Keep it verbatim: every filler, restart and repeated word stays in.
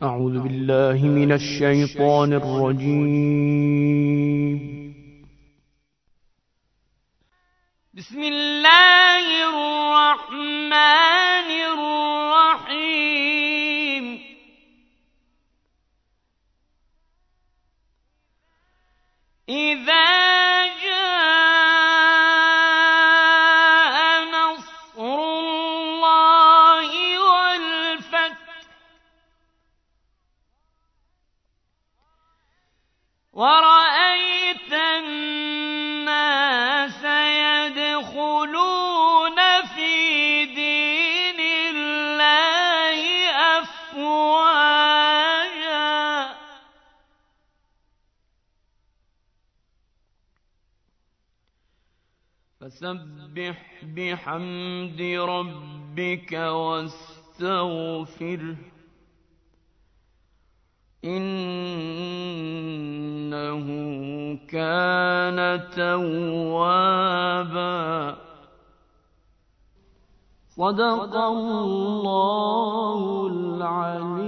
أعوذ بالله من الشيطان الرجيم. بسم الله الرحمن الرحيم. إذا جاء نصر الله والفتح ورأيت الناس يدخلون في دين الله أفواجا فسبح بحمد ربك واستغفره إنه كان توابا. صدق الله العليم.